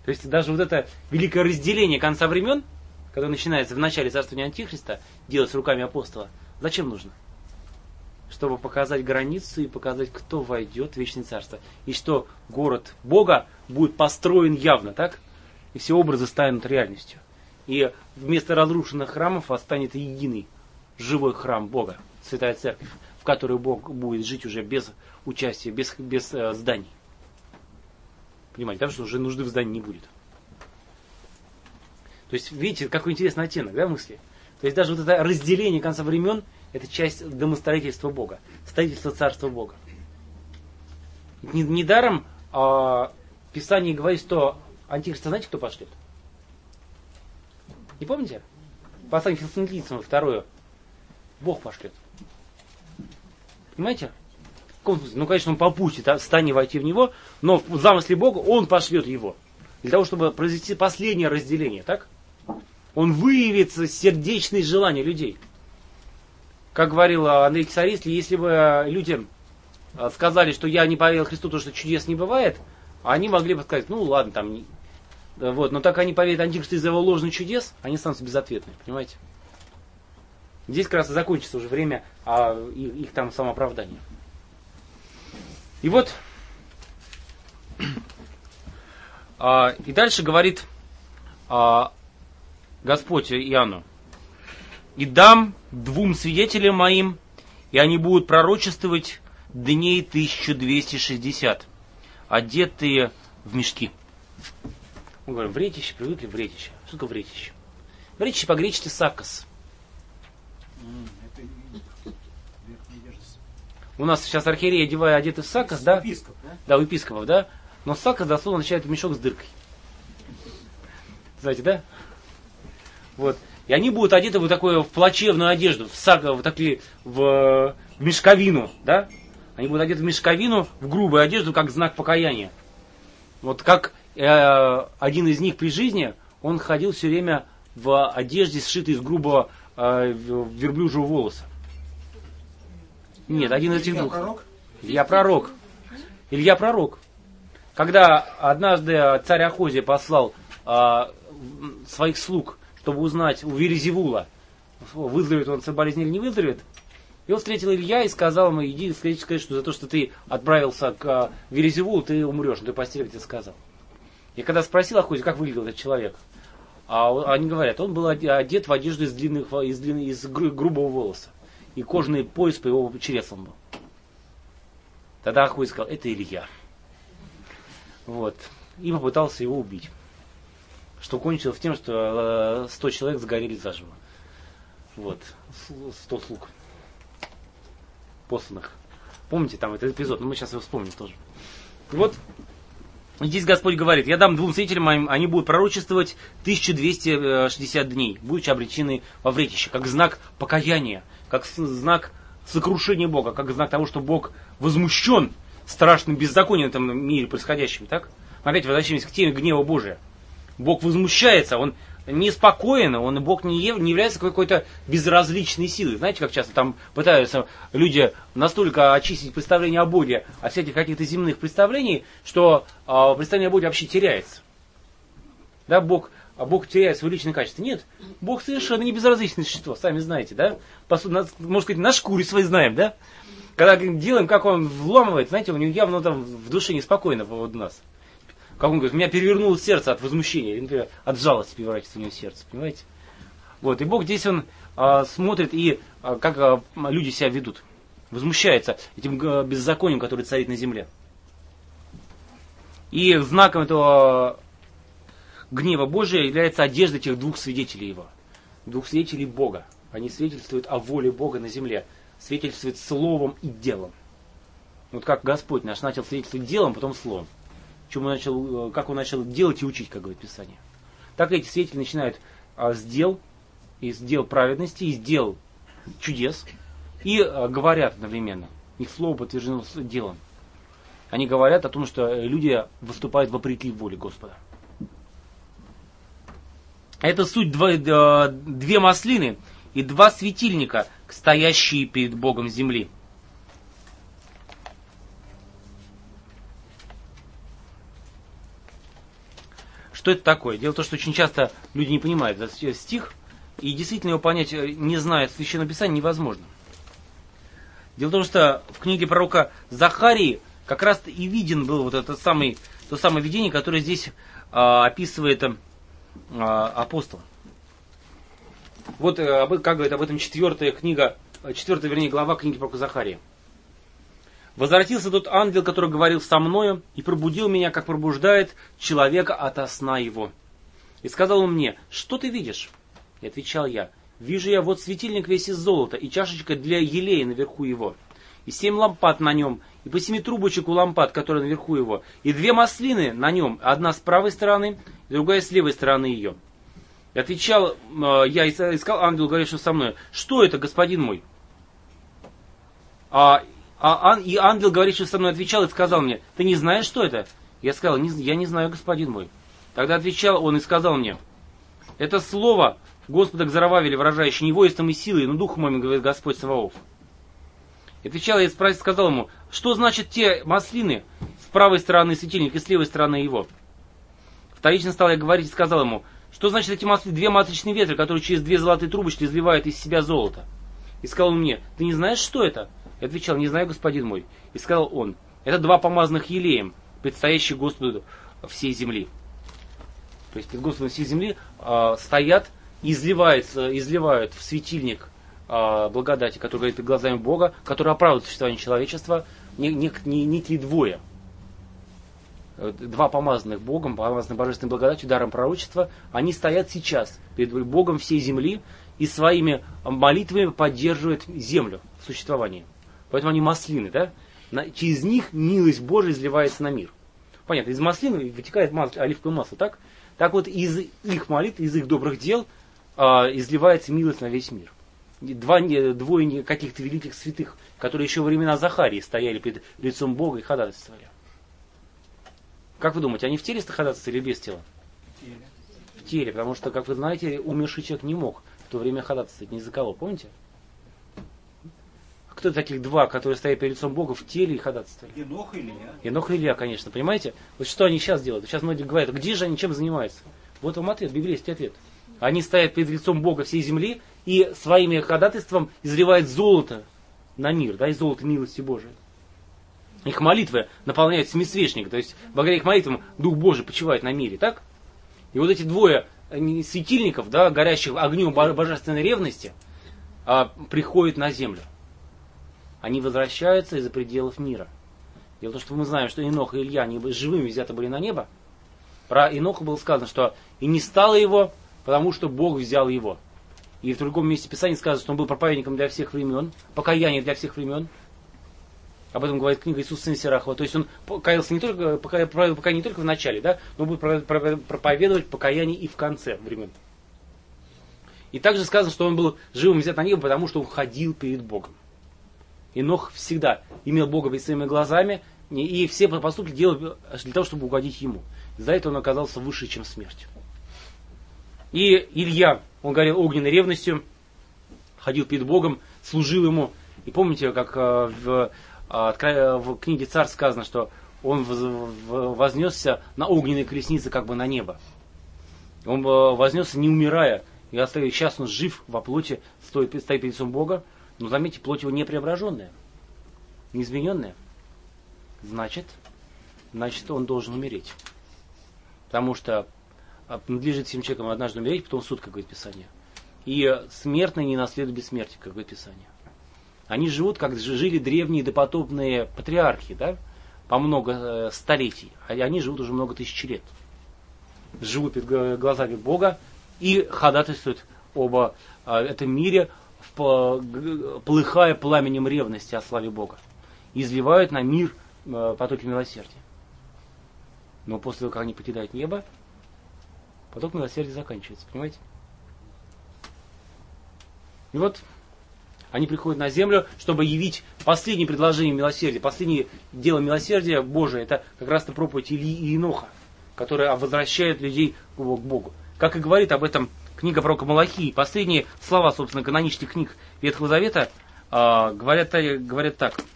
То есть даже вот это великое разделение конца времен, которое начинается в начале царствования Антихриста, делать руками апостола, зачем нужно? Чтобы показать границу и показать, кто войдет в вечное царство. И что город Бога будет построен явно, так? И все образы станут реальностью. И вместо разрушенных храмов останется единый живой храм Бога, Святая Церковь, в которой Бог будет жить уже без участия, без зданий. Понимаете, потому что уже нужды в здании не будет. То есть, видите, какой интересный оттенок, да, мысли? То есть, даже вот это разделение конца времен, это часть домостроительства Бога, строительства Царства Бога. Недаром Писание говорит, что Антихриста, знаете, кто пошлет? Не помните? Послание Фессалоникийцам 2. Бог пошлет. Понимаете? В каком смысле? Ну, конечно, он попустит стане войти в него, но в замысле Бога он пошлет его. Для того, чтобы произвести последнее разделение, так? Он выявит сердечные желания людей. Как говорил Андрей Кисарийский, если бы людям сказали, что я не поверил Христу, потому что чудес не бывает, они могли бы сказать, ну ладно, там, вот, но так они поверят Антихристу из-за его ложных чудес, они станут безответными, понимаете? Здесь как раз и закончится уже время их там самооправдания. И вот, и дальше говорит Господь Иоанну: «И дам 2 свидетелям моим, и они будут пророчествовать дней 1260, одетые в мешки». Мы говорим, вретище, привыкли вретище. Что такое вретище? Вретище по-гречески саккос. У нас сейчас архиереи одеты в саккос, да? Епископ, да? Да, у епископов, да? Но саккос дословно означает мешок с дыркой. Знаете, да? Вот. И они будут одеты в такую в плачевную одежду, в мешковину, да? Они будут одеты в мешковину, в грубую одежду, как знак покаяния. Вот как один из них при жизни, он ходил все время в одежде, сшитой из грубого верблюжьего волоса. Нет, один из этих двух. Илья Пророк. Илья Пророк. Когда однажды царь Ахозия послал своих слуг, чтобы узнать у Вельзевула, выздоровеет он от болезни или не выздоровеет, и он встретил Илья и сказал ему: иди сказать, что за то, что ты отправился к Вельзевулу, ты умрешь, на той постели, как тебе сказал. И когда спросил Ахозия, как выглядел этот человек, они говорят, он был одет в одежду из грубого волоса. И кожаный пояс по его чреслам был. Тогда Ахозия сказал: это Илья. Вот. И попытался его убить. Что кончилось тем, что 100 человек сгорели заживо. Вот. 100 слуг посланных. Помните там этот эпизод? Но мы сейчас его вспомним тоже. И вот здесь Господь говорит: я дам 2 свидетелям моим, они будут пророчествовать 1260 дней, будучи обречены во вретище, как знак покаяния, как знак сокрушения Бога, как знак того, что Бог возмущен страшным беззаконием в этом мире происходящим. Так? Опять возвращаемся к теме гнева Божия. Бог возмущается, Он неспокоен, Бог не является какой-то безразличной силой. Знаете, как часто там пытаются люди настолько очистить представление о Боге от всяких каких-то земных представлений, что представление о Боге вообще теряется. Да, Бог теряет свои личные качества. Нет, Бог совершенно не безразличное существо, сами знаете, да? Можно сказать, на шкуре своей знаем, да? Когда делаем, как Он вламывает, знаете, у него явно там в душе неспокойно у нас. Как он говорит, меня перевернуло сердце от возмущения, например, от жалости переворачивается у него сердце, понимаете? Вот, и Бог здесь Он смотрит и как люди себя ведут. Возмущается этим беззаконием, которое царит на земле. И знаком этого гнева Божия является одежда этих 2 свидетелей Его. 2 свидетелей Бога. Они свидетельствуют о воле Бога на земле. Свидетельствуют словом и делом. Вот как Господь наш начал свидетельствовать делом, потом словом. Как он начал делать и учить, как говорит Писание. Так эти свидетели начинают с дел праведности, из дел чудес, и говорят одновременно. Их слово подтверждено делом. Они говорят о том, что люди выступают вопреки воле Господа. Это суть 2 маслины и 2 светильника, стоящие перед Богом земли. Что это такое? Дело в том, что очень часто люди не понимают этот стих, и действительно его понять, не зная Священного Писания, невозможно. Дело в том, что в книге пророка Захарии как раз и виден был вот то самое видение, которое здесь описывает апостол. Вот как говорит об этом 4 глава книги пророка Захарии. «Возвратился тот ангел, который говорил со мною, и пробудил меня, как пробуждает человека ото сна его. И сказал он мне: что ты видишь? И отвечал я: вижу я вот светильник весь из золота, и чашечка для елея наверху его, и 7 лампад на нем, и по 7 трубочек у лампад, которые наверху его, и 2 маслины на нем, одна с правой стороны, и другая с левой стороны ее. И отвечал я, и сказал ангел, говоривший со мной: что это, господин мой? И ангел, говоривший со мной, отвечал и сказал мне: ты не знаешь, что это? Я сказал: я не знаю, господин мой. Тогда отвечал он и сказал мне: это слово Господа к Зарававеле, выражающее не воинством и силой, но духом моим, говорит Господь Саваоф. И отвечал я и сказал ему: что значит те маслины с правой стороны светильника и с левой стороны его? Вторично стал я говорить и сказал ему: что значит эти маслины, 2 масличные ветры, которые через 2 золотые трубочки изливают из себя золото? И сказал он мне: ты не знаешь, что это? Я отвечал: не знаю, господин мой. И сказал он: это 2 помазанных елеем, предстоящие Господу всей земли. То есть перед Господом всей земли стоят и изливают в светильник благодати, который говорит перед глазами Бога, который оправдывает существование человечества, некие двое. 2 помазанных Богом, помазанных божественной благодатью, даром пророчества, они стоят сейчас перед Богом всей земли и своими молитвами поддерживают землю в существовании. Поэтому они маслины, да? Через них милость Божия изливается на мир. Понятно, из маслины вытекает оливковое масло, так? Так вот, из их молитв, из их добрых дел изливается милость на весь мир. Двое каких-то великих святых, которые еще во времена Захарии стояли перед лицом Бога и ходатайствовали. Как вы думаете, они в теле ходатайствовали или без тела? В теле, потому что, как вы знаете, умерший человек не мог в то время ходатайствовать ни за кого, помните? Кто таких 2, которые стоят перед лицом Бога в теле и ходатайствовали? Енох и Илья. Енох и Илья, конечно, понимаете? Вот что они сейчас делают? Сейчас многие говорят: где же они, чем занимаются? Вот вам ответ, библейский ответ. Они стоят перед лицом Бога всей земли и своими ходатайством изливают золото на мир, да, и золото милости Божией. Их молитвы наполняют семисвечник, то есть благодаря их молитвам Дух Божий почивает на мире, так? И вот эти 2 светильников, да, горящих огнем божественной ревности, приходят на землю. Они возвращаются из-за пределов мира. Дело в том, что мы знаем, что Енох и Илья, они живыми взяты были на небо. Про Еноха было сказано, что и не стало его, потому что Бог взял его. И в другом месте Писания сказано, что он был проповедником для всех времен, покаяние для всех времен. Об этом говорит книга Иисуса сына Сирахова. То есть он покаялся проповедовал покаяние не только в начале, да, но будет проповедовать покаяние и в конце времен. И также сказано, что он был живым взят на небо, потому что он ходил перед Богом. Енох всегда имел Бога перед своими глазами, и все поступки делал для того, чтобы угодить ему. За это он оказался выше, чем смерть. И Илья, он горел огненной ревностью, ходил перед Богом, служил ему. И помните, как в книге Царств сказано, что он вознесся на огненной колеснице, как бы на небо. Он вознесся, не умирая. И сейчас он жив во плоти, стоит перед лицом Бога. Но заметьте, плоть его не преображенная, не измененная. Значит, он должен умереть. Потому что надлежит всем человекам однажды умереть, потом суд, как говорит Писание. И смертный не наследует бессмертия, как говорит Писание. Они живут, как жили древние допотопные патриархи, да, по много столетий. А они живут уже много тысяч лет. Живут перед глазами Бога и ходатайствуют об этом мире, полыхая пламенем ревности о славе Бога. И изливают на мир потоки милосердия. Но после того, как они покидают небо, поток милосердия заканчивается. Понимаете? И вот они приходят на землю, чтобы явить последнее предложение милосердия, последнее дело милосердия Божия. Это как раз-то проповедь Ильи и Еноха, которая возвращает людей к Богу. Как и говорит об этом книга пророка Малахии. Последние слова, собственно, канонических книг Ветхого Завета говорят так.